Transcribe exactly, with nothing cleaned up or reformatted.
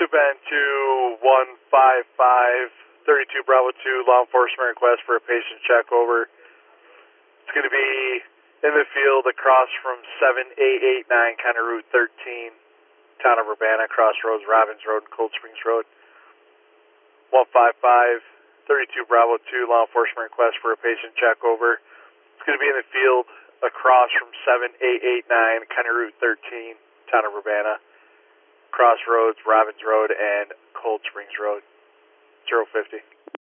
been to one five five, thirty-two Bravo two, law enforcement request for a patient check over. It's going to be in the field across from seven eight eight nine, kind of Route thirteen, town of Urbana, Crossroads, Robbins Road, and Cold Springs Road. one five five, thirty-two Bravo two, law enforcement request for a patient check over. It's going to be in the field across from seven eight eight nine, kind of Route thirteen, town of Urbana, Crossroads, Robbins Road, and Cold Springs Road. zero fifty.